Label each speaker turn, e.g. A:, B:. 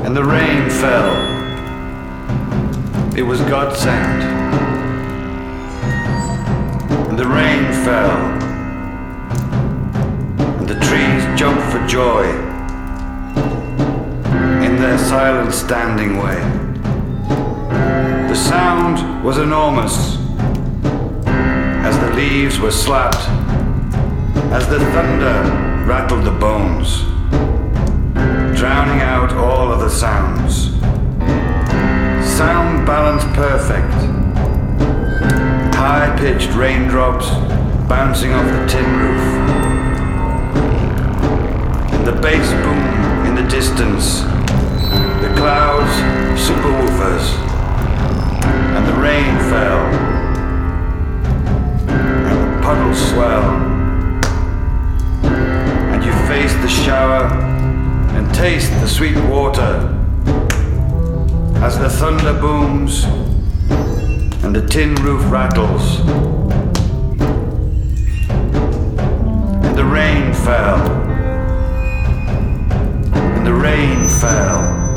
A: and the rain fell. It was God sent. And the rain fell, and the trees jumped for joy in their silent standing way. The sound was enormous as the leaves were slapped, as the thunder rattled the bones, drowning out all other sounds. Sound balance perfect. High-pitched raindrops bouncing off the tin roof. And the bass boom in the distance. The clouds superwoofers. And the rain fell. And the puddles swell. And you face the shower and taste the sweet water as the thunder booms and the tin roof rattles. And the rain fell. And the rain fell.